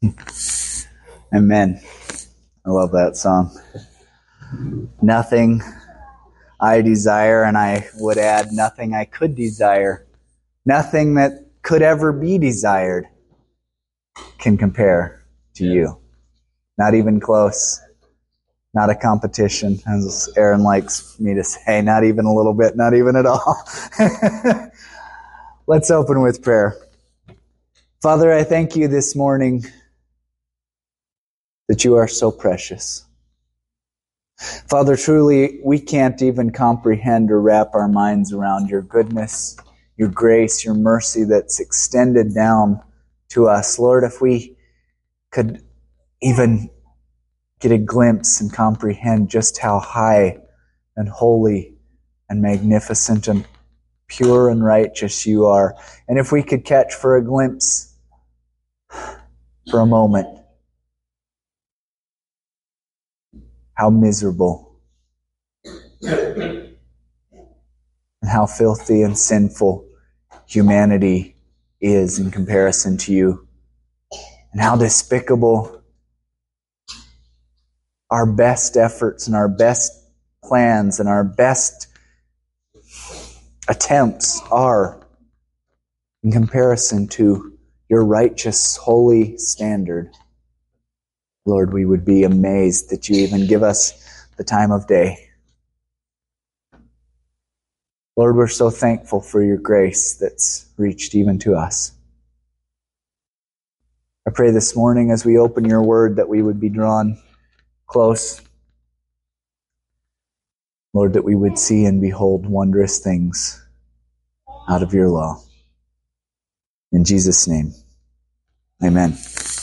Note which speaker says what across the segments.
Speaker 1: Amen. I love that song. Nothing I desire, and I would add nothing I could desire. Nothing that could ever be desired can compare to you. Not even close. Not a competition, as Aaron likes me to say. Not even a little bit, not even at all. Let's open with prayer. Father, I thank you this morning that you are so precious. Father, truly, we can't even comprehend or wrap our minds around your goodness, your grace, your mercy that's extended down to us. Lord, if we could even get a glimpse and comprehend just how high and holy and magnificent and pure and righteous you are. And if we could catch for a glimpse, for a moment, how miserable and how filthy and sinful humanity is in comparison to you, and how despicable our best efforts and our best plans and our best attempts are in comparison to your righteous, holy standard. Lord, we would be amazed that you even give us the time of day. Lord, we're so thankful for your grace that's reached even to us. I pray this morning as we open your word that we would be drawn close. Lord, that we would see and behold wondrous things out of your law. In Jesus' name, amen.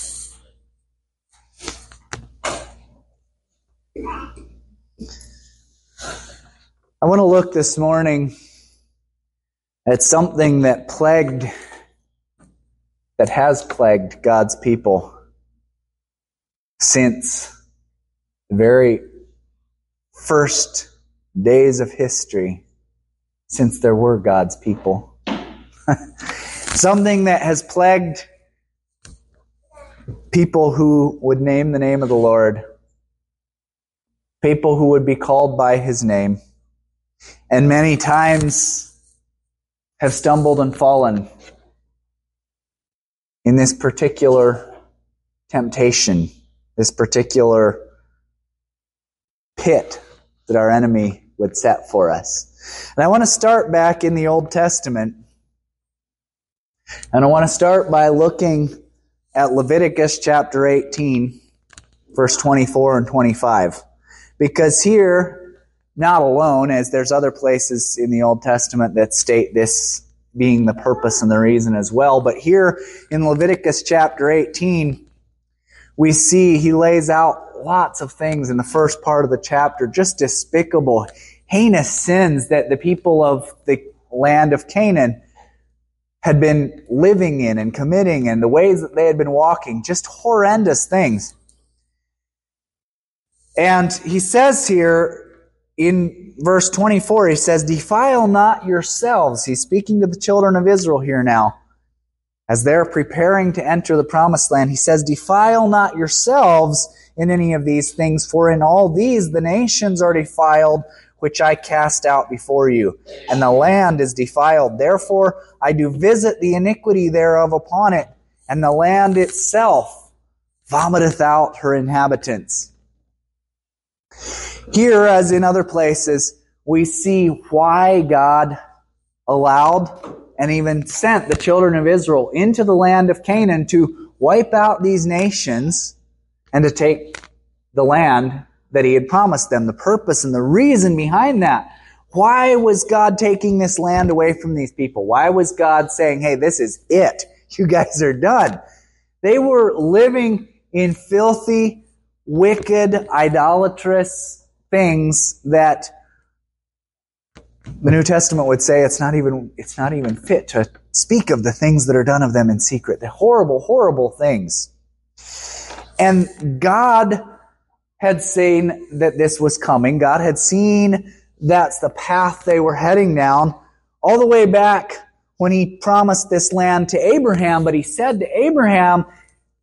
Speaker 1: I want to look this morning at something that has plagued God's people since the very first days of history, since there were God's people. Something that has plagued people who would name the name of the Lord, people who would be called by his name, and many times have stumbled and fallen in this particular temptation, this particular pit that our enemy would set for us. And I want to start back in the Old Testament, and I want to start by looking at Leviticus chapter 18, verse 24 and 25. Because here, not alone, as there's other places in the Old Testament that state this being the purpose and the reason as well, but here in Leviticus chapter 18, we see he lays out lots of things in the first part of the chapter, just despicable, heinous sins that the people of the land of Canaan had been living in and committing, and the ways that they had been walking, just horrendous things. And he says here in verse 24, he says, "Defile not yourselves." He's speaking to the children of Israel here now. As they're preparing to enter the promised land, he says, "Defile not yourselves in any of these things, for in all these the nations are defiled, which I cast out before you, and the land is defiled. Therefore I do visit the iniquity thereof upon it, and the land itself vomiteth out her inhabitants." Here, as in other places, we see why God allowed and even sent the children of Israel into the land of Canaan to wipe out these nations and to take the land that he had promised them, the purpose and the reason behind that. Why was God taking this land away from these people? Why was God saying, hey, this is it. You guys are done. They were living in filthy, wicked, idolatrous things that the New Testament would say it's not even fit to speak of the things that are done of them in secret. The horrible, horrible things. And God had seen that this was coming. God had seen that's the path they were heading down all the way back when he promised this land to Abraham. But he said to Abraham,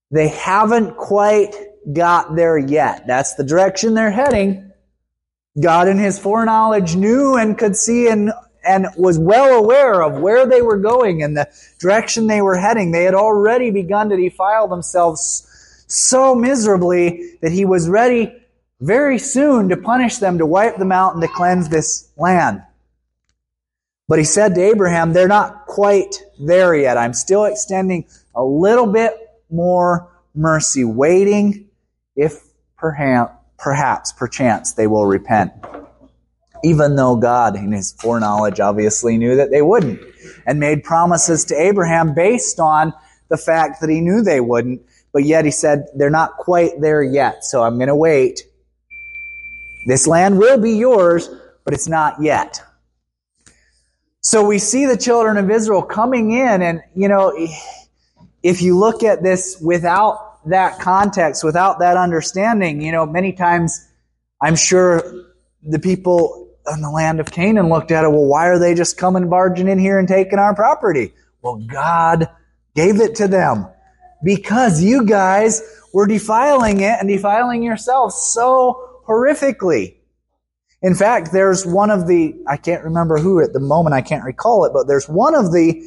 Speaker 1: They haven't quite got there yet. That's the direction they're heading. God in His foreknowledge knew and could see and was well aware of where they were going and the direction they were heading. They had already begun to defile themselves so miserably that He was ready very soon to punish them, to wipe them out, and to cleanse this land. But He said to Abraham, they're not quite there yet. I'm still extending a little bit more mercy, waiting if perchance they will repent. Even though God, in His foreknowledge, obviously knew that they wouldn't, and made promises to Abraham based on the fact that He knew they wouldn't, but yet He said, they're not quite there yet, so I'm going to wait. This land will be yours, but it's not yet. So we see the children of Israel coming in, and, if you look at this without that context, without that understanding, many times I'm sure the people in the land of Canaan looked at it, well, why are they just coming barging in here and taking our property? Well, God gave it to them because you guys were defiling it and defiling yourselves so horrifically. In fact, there's one of the, I can't remember who at the moment, I can't recall it, but there's one of the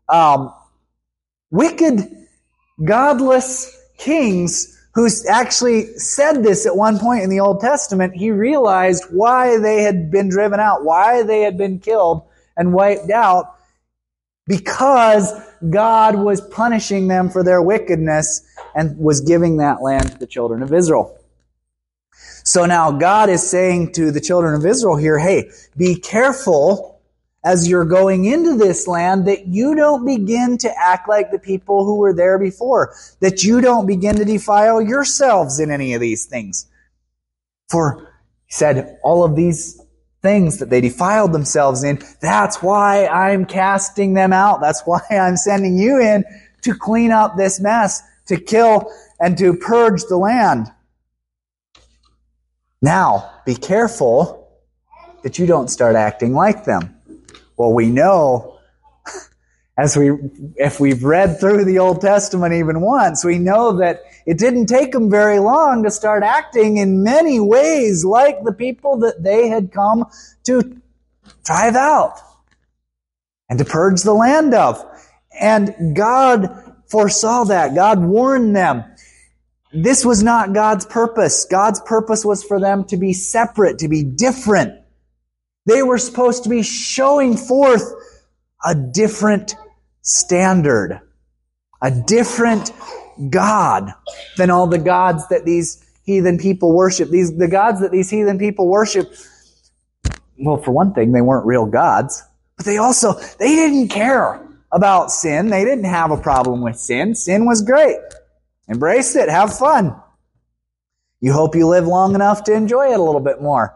Speaker 1: wicked, godless kings who actually said this at one point in the Old Testament. He realized why they had been driven out, why they had been killed and wiped out, because God was punishing them for their wickedness and was giving that land to the children of Israel. So now God is saying to the children of Israel here, hey, be careful as you're going into this land that you don't begin to act like the people who were there before, that you don't begin to defile yourselves in any of these things. For, He said, all of these things that they defiled themselves in, that's why I'm casting them out. That's why I'm sending you in to clean up this mess, to kill and to purge the land. Now, be careful that you don't start acting like them. Well, we know, if we've read through the Old Testament even once, we know that it didn't take them very long to start acting in many ways like the people that they had come to drive out and to purge the land of. And God foresaw that. God warned them. This was not God's purpose. God's purpose was for them to be separate, to be different. They were supposed to be showing forth a different standard, a different God than all the gods that these heathen people worship. The gods that these heathen people worship, well, for one thing, they weren't real gods, but they didn't care about sin. They didn't have a problem with sin. Sin was great. Embrace it. Have fun. You hope you live long enough to enjoy it a little bit more.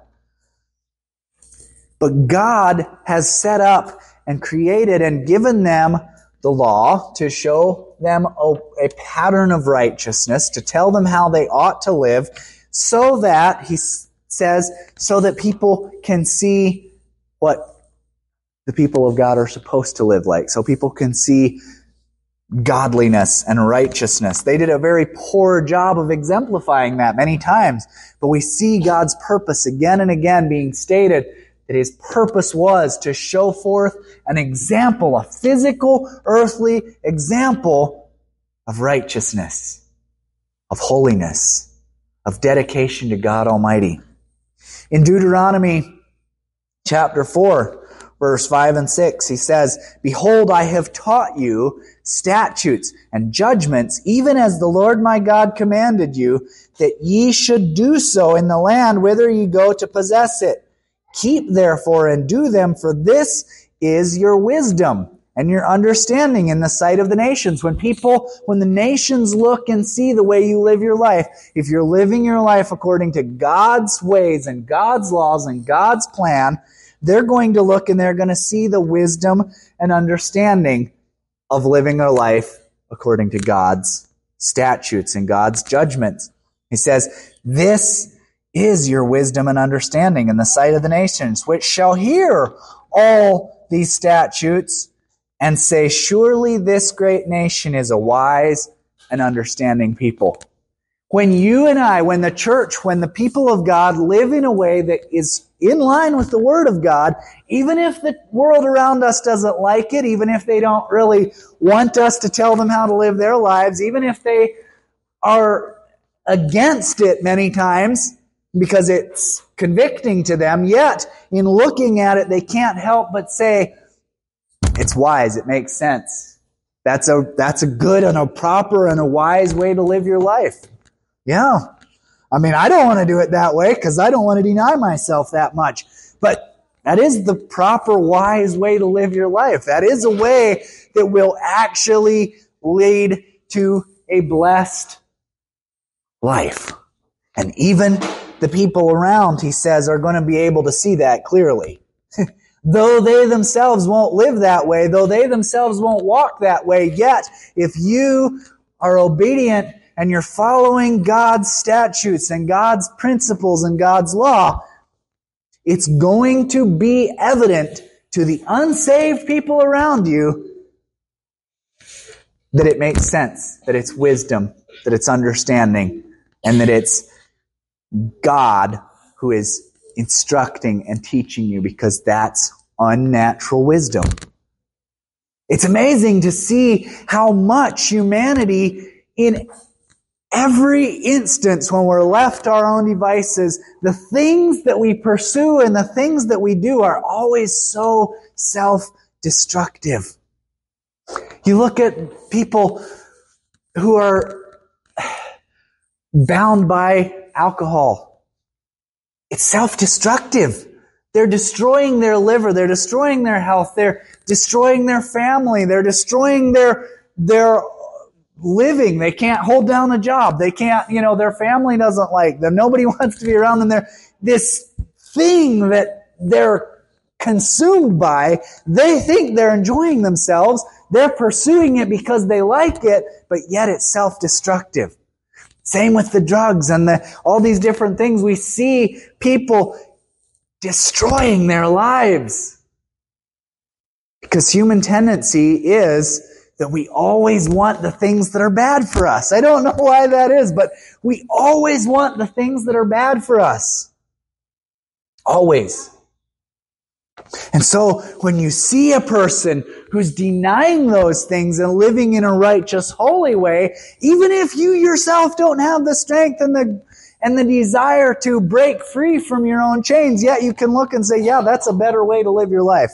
Speaker 1: But God has set up and created and given them the law to show them a pattern of righteousness, to tell them how they ought to live, so that, He says, so that people can see what the people of God are supposed to live like. So people can see godliness and righteousness. They did a very poor job of exemplifying that many times, but we see God's purpose again and again being stated, that His purpose was to show forth an example, a physical, earthly example of righteousness, of holiness, of dedication to God Almighty. In Deuteronomy chapter 4, verse 5 and 6, He says, "Behold, I have taught you statutes and judgments, even as the Lord my God commanded you, that ye should do so in the land whither ye go to possess it. Keep therefore and do them, for this is your wisdom and your understanding in the sight of the nations." When the nations look and see the way you live your life, if you're living your life according to God's ways and God's laws and God's plan, they're going to look and they're going to see the wisdom and understanding of living their life according to God's statutes and God's judgments. He says, "This is your wisdom and understanding in the sight of the nations, which shall hear all these statutes and say, surely this great nation is a wise and understanding people. When you and I, when the church, when the people of God live in a way that is in line with the Word of God, even if the world around us doesn't like it, even if they don't really want us to tell them how to live their lives, even if they are against it many times because it's convicting to them, yet in looking at it, they can't help but say, it's wise, it makes sense. That's a good and a proper and a wise way to live your life. Yeah. I mean, I don't want to do it that way because I don't want to deny myself that much. But that is the proper, wise way to live your life. That is a way that will actually lead to a blessed life. And even the people around, he says, are going to be able to see that clearly. Though they themselves won't live that way, though they themselves won't walk that way, yet if you are obedient and you're following God's statutes and God's principles and God's law, it's going to be evident to the unsaved people around you that it makes sense, that it's wisdom, that it's understanding, and that it's God who is instructing and teaching you, because that's unnatural wisdom. It's amazing to see how much humanity, in every instance when we're left to our own devices, the things that we pursue and the things that we do are always so self-destructive. You look at people who are bound by alcohol. It's self-destructive. They're destroying their liver. They're destroying their health. They're destroying their family. They're destroying their living. They can't hold down a job. They can't, their family doesn't like them. Nobody wants to be around them. They're this thing that they're consumed by. They think they're enjoying themselves. They're pursuing it because they like it, but yet it's self-destructive. Same with the drugs and all these different things. We see people destroying their lives. Because human tendency is that we always want the things that are bad for us. I don't know why that is, but we always want the things that are bad for us. Always. And so when you see a person who's denying those things and living in a righteous, holy way, even if you yourself don't have the strength and the desire to break free from your own chains, yet you can look and say, yeah, that's a better way to live your life.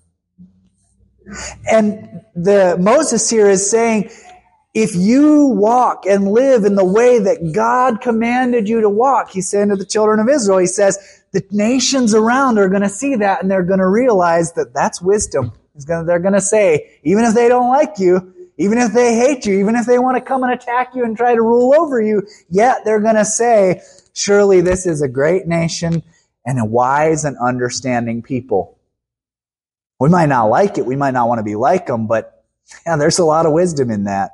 Speaker 1: And Moses here is saying, if you walk and live in the way that God commanded you to walk, he's saying to the children of Israel, he says, the nations around are going to see that and they're going to realize that that's wisdom. They're going to say, even if they don't like you, even if they hate you, even if they want to come and attack you and try to rule over you, yet they're going to say, surely this is a great nation and a wise and understanding people. We might not like it. We might not want to be like them, but there's a lot of wisdom in that.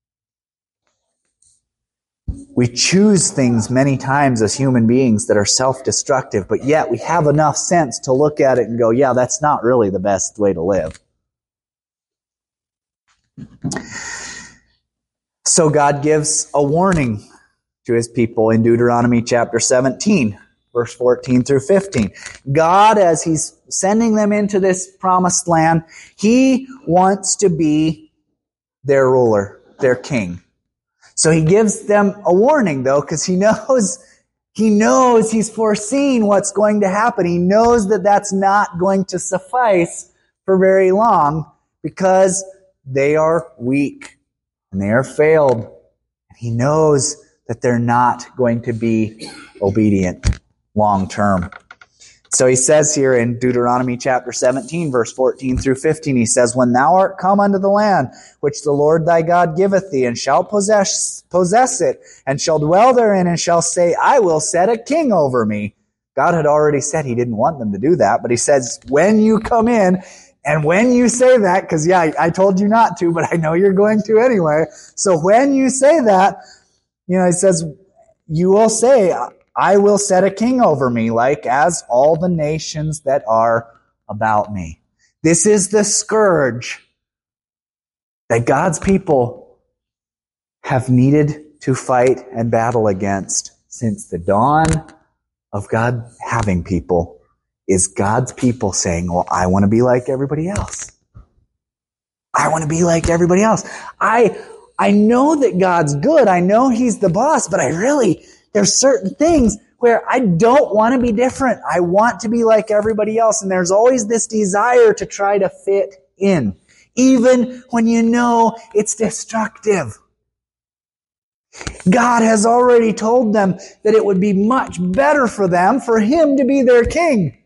Speaker 1: We choose things many times as human beings that are self-destructive, but yet we have enough sense to look at it and go, yeah, that's not really the best way to live. So God gives a warning to his people in Deuteronomy chapter 17, verse 14 through 15. God, as he's sending them into this promised land, he wants to be their ruler, their king. So he gives them a warning, though, because he knows he's foreseen what's going to happen. He knows that that's not going to suffice for very long because they are weak and they are failed. And he knows that they're not going to be obedient long term. So he says here in Deuteronomy chapter 17, verse 14 through 15, he says, when thou art come unto the land which the Lord thy God giveth thee, and shalt possess it, and shall dwell therein, and shall say, I will set a king over me. God had already said he didn't want them to do that, but he says, when you come in, and when you say that, because I told you not to, but I know you're going to anyway. So when you say that, he says, you will say, I will set a king over me, like as all the nations that are about me. This is the scourge that God's people have needed to fight and battle against since the dawn of God having people is God's people saying, well, I want to be like everybody else. I want to be like everybody else. I know that God's good. I know He's the boss, but there's certain things where I don't want to be different. I want to be like everybody else. And there's always this desire to try to fit in, even when you know it's destructive. God has already told them that it would be much better for them for Him to be their king.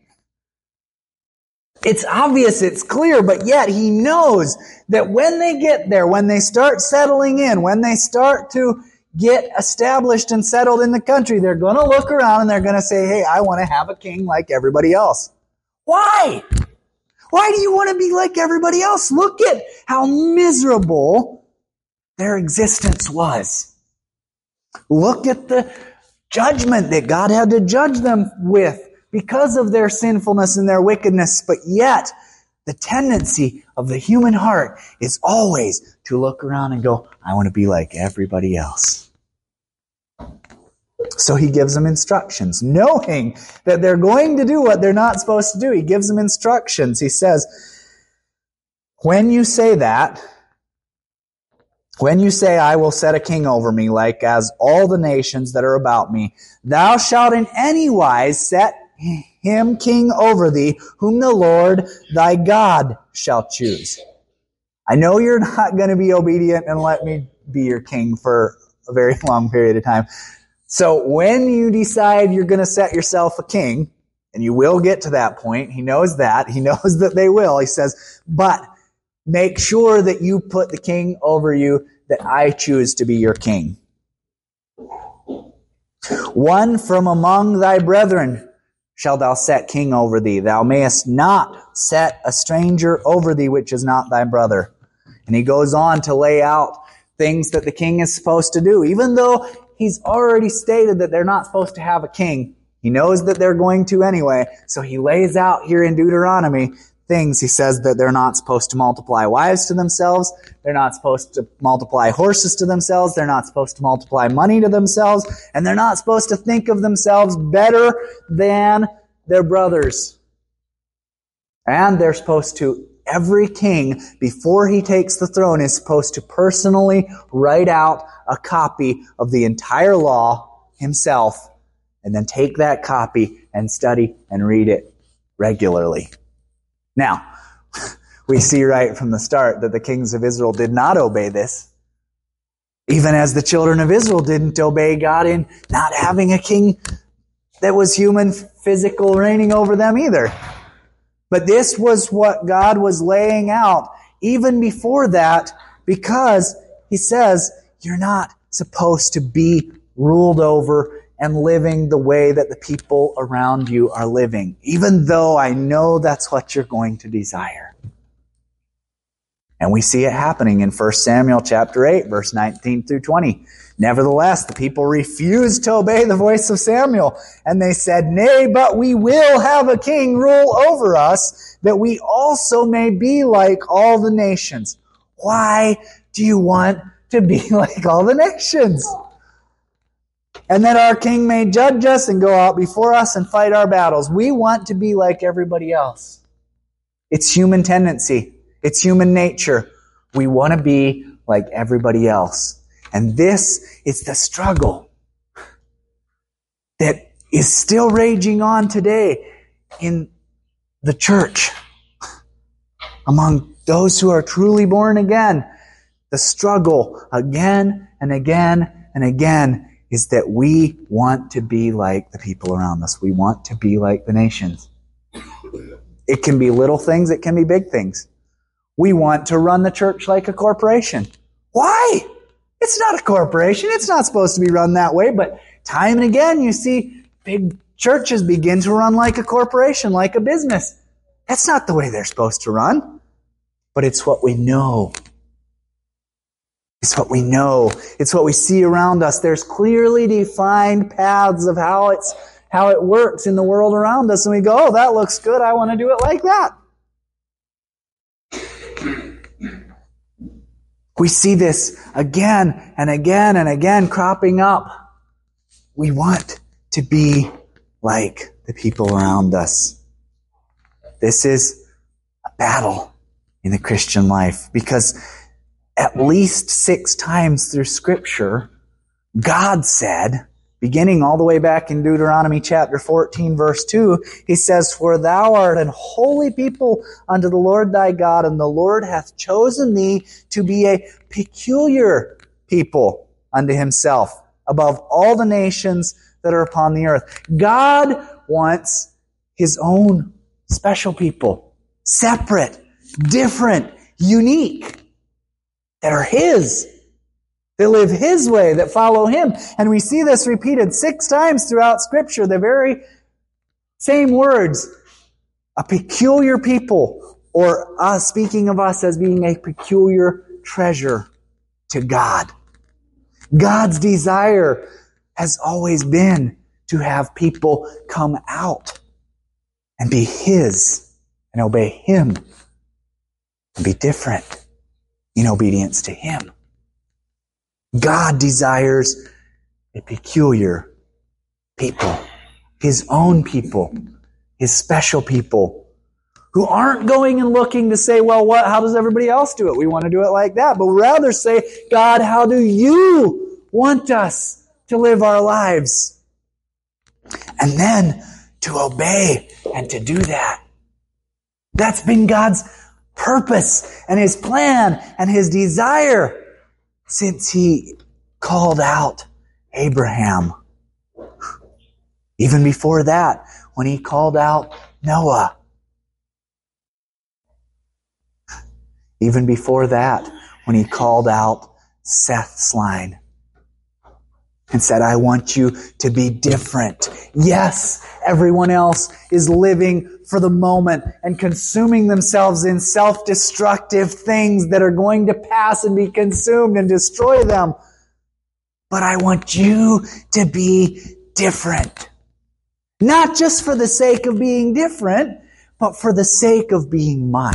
Speaker 1: It's obvious, it's clear, but yet He knows that when they get there, when they start settling in, when they start to get established and settled in the country, they're going to look around and they're going to say, hey, I want to have a king like everybody else. Why? Why do you want to be like everybody else? Look at how miserable their existence was. Look at the judgment that God had to judge them with because of their sinfulness and their wickedness. But yet, the tendency of the human heart is always to look around and go, I want to be like everybody else. So He gives them instructions, knowing that they're going to do what they're not supposed to do. He gives them instructions. He says, when you say that, when you say, I will set a king over me, like as all the nations that are about me, thou shalt in any wise set him king over thee, whom the Lord thy God shall choose. I know you're not going to be obedient and let me be your king for a very long period of time. So when you decide you're going to set yourself a king, and you will get to that point, He knows that. He knows that they will. He says, but make sure that you put the king over you that I choose to be your king. One from among thy brethren shalt thou set king over thee. Thou mayest not set a stranger over thee, which is not thy brother. And he goes on to lay out things that the king is supposed to do. Even though he's already stated that they're not supposed to have a king, he knows that they're going to anyway. So he lays out here in Deuteronomy things. He says that they're not supposed to multiply wives to themselves. They're not supposed to multiply horses to themselves. They're not supposed to multiply money to themselves. And they're not supposed to think of themselves better than their brothers. And they're supposed to, every king, before he takes the throne, is supposed to personally write out a copy of the entire law himself, and then take that copy and study and read it regularly. Now, we see right from the start that the kings of Israel did not obey this, even as the children of Israel didn't obey God in not having a king that was human, physical, reigning over them either. But this was what God was laying out even before that, because He says, you're not supposed to be ruled over and living the way that the people around you are living, even though I know that's what you're going to desire. And we see it happening in 1 Samuel chapter 8, verse 19 through 20. Nevertheless, the people refused to obey the voice of Samuel, and they said, Nay, but we will have a king rule over us, that we also may be like all the nations. Why do you want to be like all the nations? And that our king may judge us and go out before us and fight our battles. We want to be like everybody else. It's human tendency. It's human nature. We want to be like everybody else. And this is the struggle that is still raging on today in the church. Among those who are truly born again, the struggle again and again and again is that we want to be like the people around us. We want to be like the nations. It can be little things, it can be big things. We want to run the church like a corporation. Why? It's not a corporation. It's not supposed to be run that way, but time and again you see big churches begin to run like a corporation, like a business. That's not the way they're supposed to run, but it's what we know. It's what we know. It's what we see around us. There's clearly defined paths of how it works in the world around us. And we go, oh, that looks good. I want to do it like that. We see this again and again and again cropping up. We want to be like the people around us. This is a battle in the Christian life because at least 6 times through Scripture, God said, beginning all the way back in Deuteronomy chapter 14, verse 2, He says, "For thou art an holy people unto the Lord thy God, and the Lord hath chosen thee to be a peculiar people unto Himself, above all the nations that are upon the earth." God wants His own special people, separate, different, unique, that are His. They live His way, that follow Him. And we see this repeated 6 times throughout Scripture, the very same words. A peculiar people, or us, speaking of us as being a peculiar treasure to God. God's desire has always been to have people come out and be His and obey Him and be different in obedience to Him. God desires a peculiar people, His own people, His special people, who aren't going and looking to say, well, how does everybody else do it? We want to do it like that. But rather say, God, how do you want us to live our lives? And then to obey and to do that. That's been God's purpose and His plan and His desire since He called out Abraham. Even before that, when He called out Noah. Even before that, when He called out Seth's line and said, I want you to be different. Yes, everyone else is living for the moment and consuming themselves in self-destructive things that are going to pass and be consumed and destroy them. But I want you to be different. Not just for the sake of being different, but for the sake of being mine.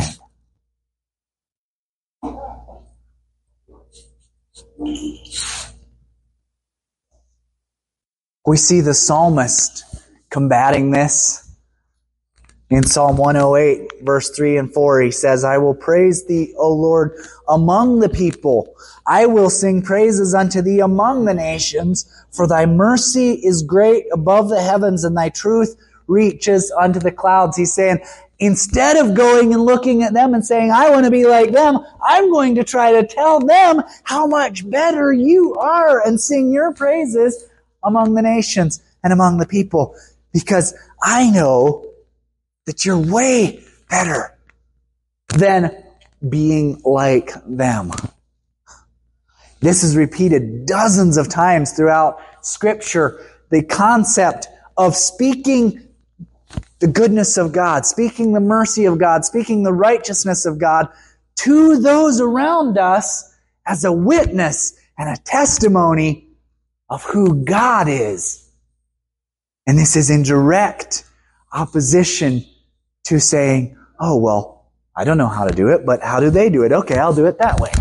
Speaker 1: We see the psalmist combating this. In Psalm 108, verse 3 and 4, he says, I will praise Thee, O Lord, among the people. I will sing praises unto Thee among the nations, for Thy mercy is great above the heavens, and Thy truth reaches unto the clouds. He's saying, instead of going and looking at them and saying, I want to be like them, I'm going to try to tell them how much better You are and sing Your praises among the nations and among the people, because I know that You're way better than being like them. This is repeated dozens of times throughout Scripture. The concept of speaking the goodness of God, speaking the mercy of God, speaking the righteousness of God to those around us as a witness and a testimony of who God is. And this is in direct opposition to saying, oh, well, I don't know how to do it, but how do they do it? Okay, I'll do it that way.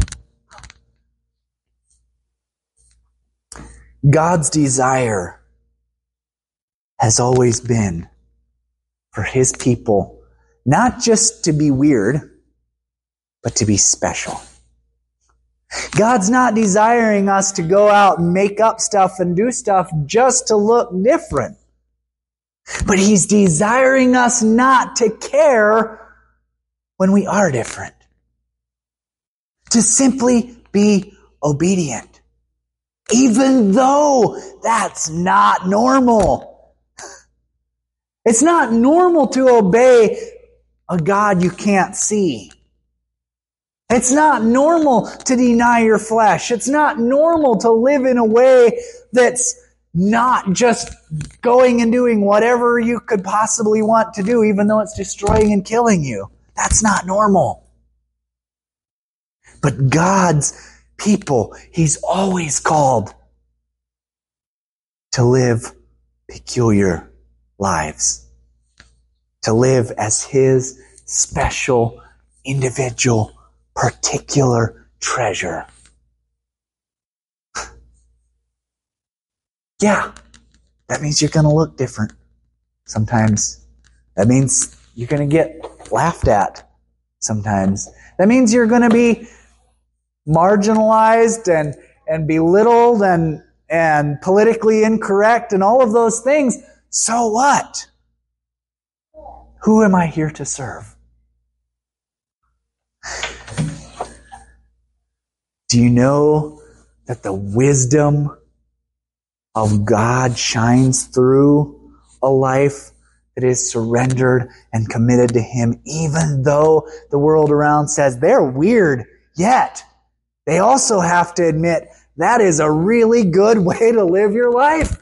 Speaker 1: God's desire has always been for His people not just to be weird, but to be special. God's not desiring us to go out and make up stuff and do stuff just to look different. But He's desiring us not to care when we are different. To simply be obedient. Even though that's not normal. It's not normal to obey a God you can't see. It's not normal to deny your flesh. It's not normal to live in a way that's not just going and doing whatever you could possibly want to do, even though it's destroying and killing you. That's not normal. But God's people, He's always called to live peculiar lives. To live as His special, individual, particular treasure. Yeah, that means you're going to look different sometimes. That means you're going to get laughed at sometimes. That means you're going to be marginalized and belittled and politically incorrect and all of those things. So what? Who am I here to serve? Do you know that the wisdom of God shines through a life that is surrendered and committed to Him, even though the world around says they're weird, yet they also have to admit that is a really good way to live your life.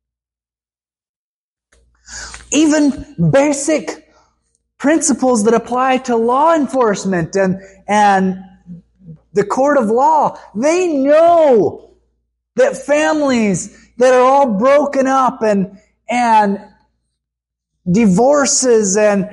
Speaker 1: Even basic principles that apply to law enforcement and the court of law, they know that families that are all broken up and divorces and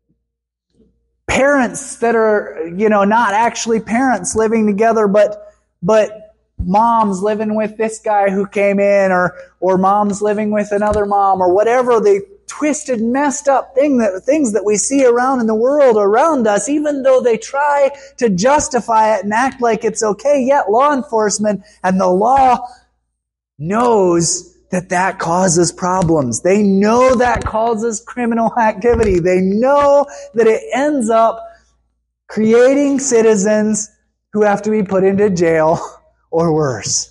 Speaker 1: parents that are, not actually parents living together, but moms living with this guy who came in, or moms living with another mom, or whatever the twisted, messed up things that we see around in the world around us, even though they try to justify it and act like it's okay, yet law enforcement and the law knows that causes problems. They know that causes criminal activity. They know that it ends up creating citizens who have to be put into jail or worse.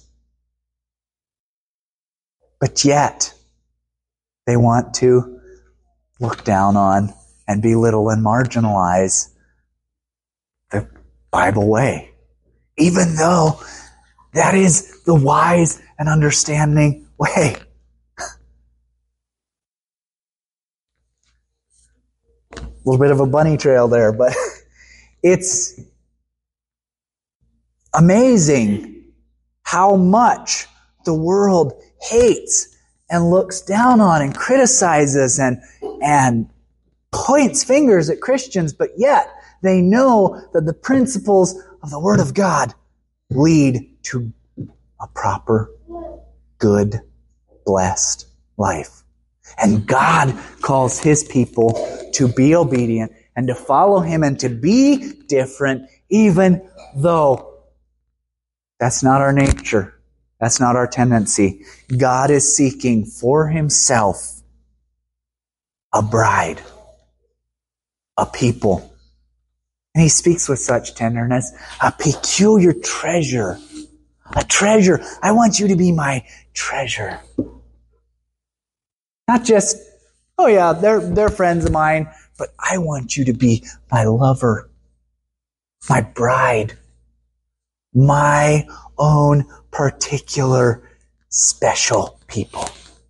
Speaker 1: But yet, they want to look down on and belittle and marginalize the Bible way, even though that is the wise and understanding way. A little bit of a bunny trail there, but it's amazing how much the world hates and looks down on and criticizes and points fingers at Christians, but yet they know that the principles of the Word of God lead to a proper, good, blessed life. And God calls His people to be obedient and to follow Him and to be different, even though that's not our nature. That's not our tendency. God is seeking for Himself a bride, a people. And He speaks with such tenderness, a peculiar treasure. A treasure. I want you to be my treasure. Not just, oh yeah, they're friends of mine, but I want you to be my lover, my bride, my own particular special people.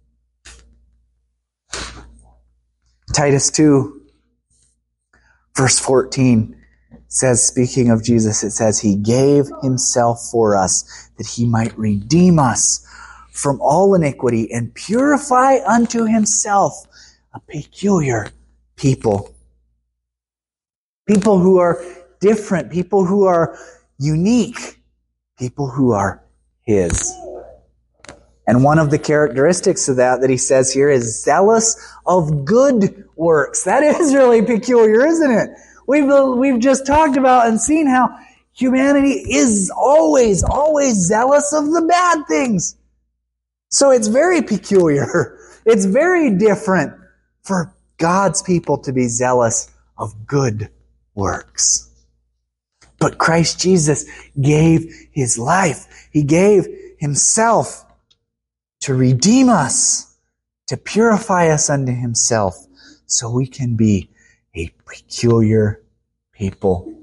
Speaker 1: Titus 2, verse 14 says, speaking of Jesus, it says, He gave Himself for us that He might redeem us from all iniquity and purify unto Himself a peculiar people. People who are different, people who are unique, people who are His. And one of the characteristics of that he says here is zealous of good works. That is really peculiar, isn't it? We've just talked about and seen how humanity is always zealous of the bad things. So it's very peculiar. It's very different for God's people to be zealous of good works. But Christ Jesus gave His life. He gave Himself to redeem us, to purify us unto Himself, so we can be a peculiar people,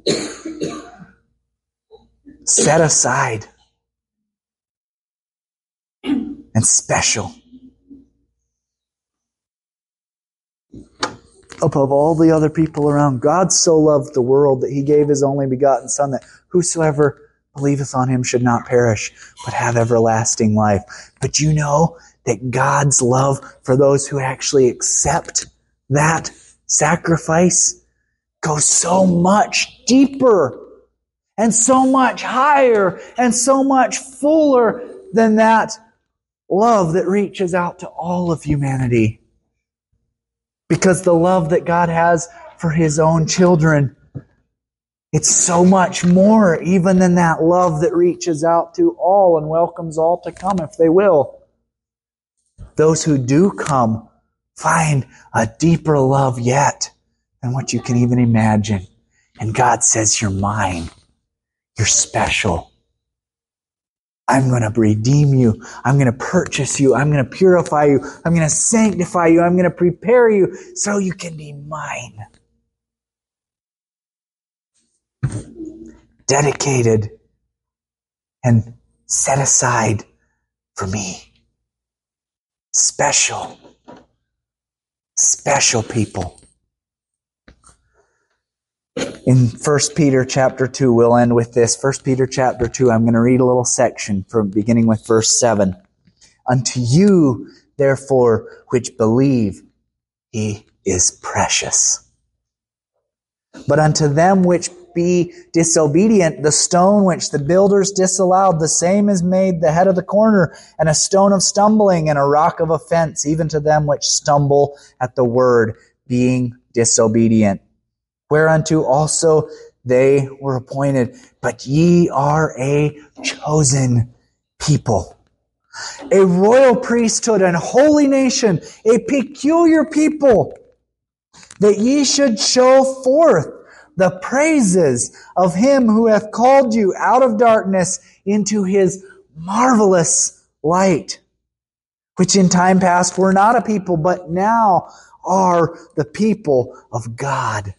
Speaker 1: set aside and special above all the other people around. God so loved the world that He gave His only begotten Son, that whosoever believeth on Him should not perish, but have everlasting life. But you know that God's love for those who actually accept that sacrifice goes so much deeper and so much higher and so much fuller than that love that reaches out to all of humanity. Because the love that God has for His own children, it's so much more even than that love that reaches out to all and welcomes all to come if they will. Those who do come find a deeper love yet than what you can even imagine. And God says, you're mine. You're special. I'm going to redeem you. I'm going to purchase you. I'm going to purify you. I'm going to sanctify you. I'm going to prepare you so you can be mine. Dedicated and set aside for me. Special. Special people. In 1 Peter chapter 2, we'll end with this. 1 Peter chapter 2, I'm going to read a little section from beginning with verse 7. Unto you, therefore, which believe, He is precious. But unto them which be disobedient, the stone which the builders disallowed, the same is made the head of the corner, and a stone of stumbling, and a rock of offense, even to them which stumble at the word, being disobedient. Whereunto also they were appointed. But ye are a chosen people, a royal priesthood and holy nation, a peculiar people, that ye should show forth the praises of Him who hath called you out of darkness into His marvelous light, which in time past were not a people, but now are the people of God,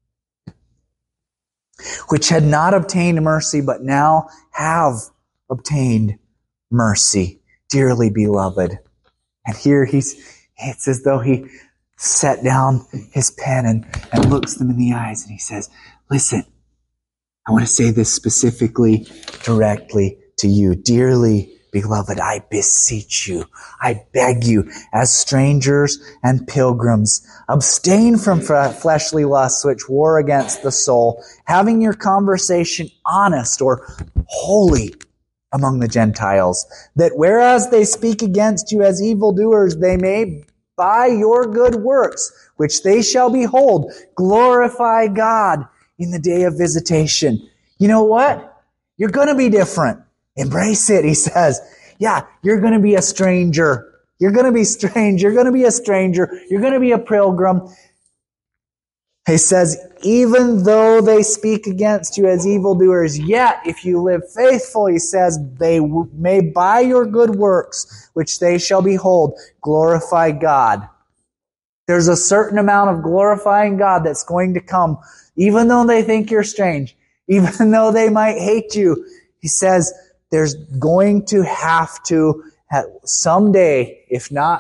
Speaker 1: which had not obtained mercy, but now have obtained mercy. Dearly beloved. And here it's as though he set down his pen and looks them in the eyes and he says, listen, I want to say this specifically, directly to you. Dearly beloved, I beseech you, I beg you, as strangers and pilgrims, abstain from fleshly lusts which war against the soul, having your conversation honest or holy among the Gentiles, that whereas they speak against you as evildoers, they may by your good works, which they shall behold, glorify God in the day of visitation. You know what? You're going to be different. Embrace it, he says. Yeah, you're going to be a stranger. You're going to be strange. You're going to be a stranger. You're going to be a pilgrim. He says, even though they speak against you as evildoers, yet if you live faithful, he says, they may by your good works, which they shall behold, glorify God. There's a certain amount of glorifying God that's going to come, even though they think you're strange, even though they might hate you. He says, there's going to have to, someday, if not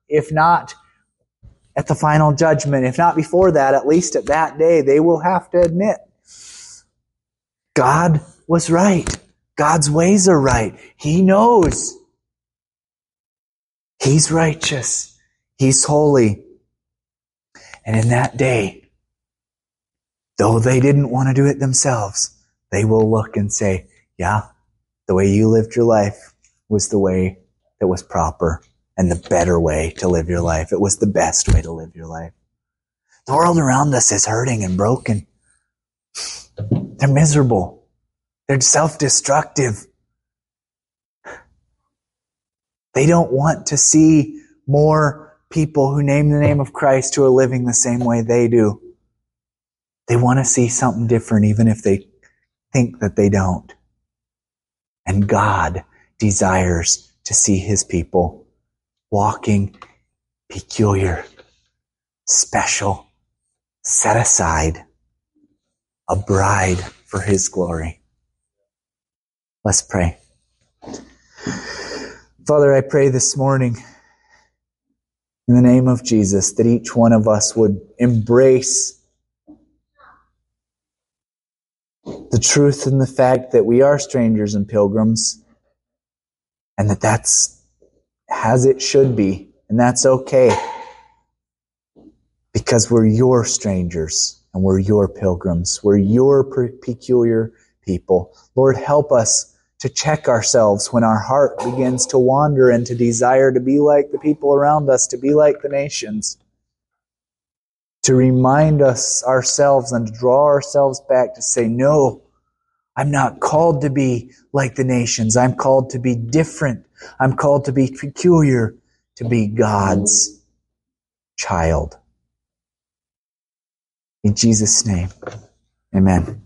Speaker 1: at the final judgment, if not before that, at least at that day, they will have to admit God was right. God's ways are right. He knows. He's righteous. He's holy. And in that day, though they didn't want to do it themselves, they will look and say, yeah, the way you lived your life was the way that was proper. And the better way to live your life. It was the best way to live your life. The world around us is hurting and broken. They're miserable. They're self-destructive. They don't want to see more people who name the name of Christ who are living the same way they do. They want to see something different even if they think that they don't. And God desires to see His people walking peculiar, special, set aside, a bride for His glory. Let's pray. Father, I pray this morning in the name of Jesus that each one of us would embrace the truth and the fact that we are strangers and pilgrims, and that's as it should be, and that's okay, because we're your strangers and we're your pilgrims. We're your peculiar people. Lord, help us to check ourselves when our heart begins to wander and to desire to be like the people around us, to be like the nations. To remind us ourselves and to draw ourselves back to say, no, I'm not called to be like the nations. I'm called to be different. I'm called to be peculiar, to be God's child. In Jesus' name, amen.